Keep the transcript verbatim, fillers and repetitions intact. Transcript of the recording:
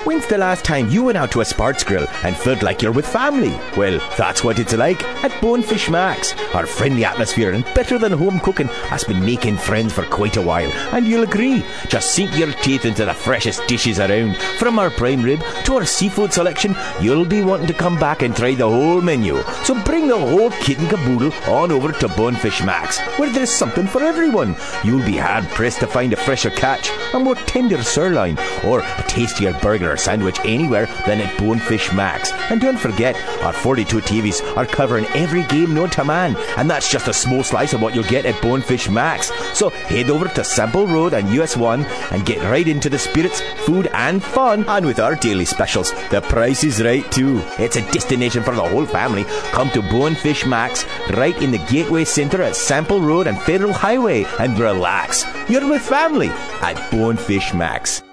When's the last time you went out to a sports grill and felt like you're with family? Well, that's what it's like at Bonefish Max. Our friendly atmosphere and better than home cooking has been making friends for quite a while, and you'll agree. Just sink your teeth into the freshest dishes around. From our prime rib to our seafood selection, you'll be wanting to come back and try the whole menu. So bring the whole kit and caboodle on over to Bonefish Max, where there's something for everyone. You'll be hard pressed to find a fresher catch, a more tender sirloin, or a tastier burger or sandwich anywhere than at Bonefish Max. And don't forget, our forty-two T Vs are covering every game known to man, and that's just a small slice of what you'll get at Bonefish Max. So head over to Sample Road and U S one and get right into the spirits, food and fun. And with our daily specials, the price is right too. It's a destination for the whole family. Come to Bonefish Max, right in the Gateway Centre at Sample Road and Federal Highway, and relax. You're with family at Bonefish Max.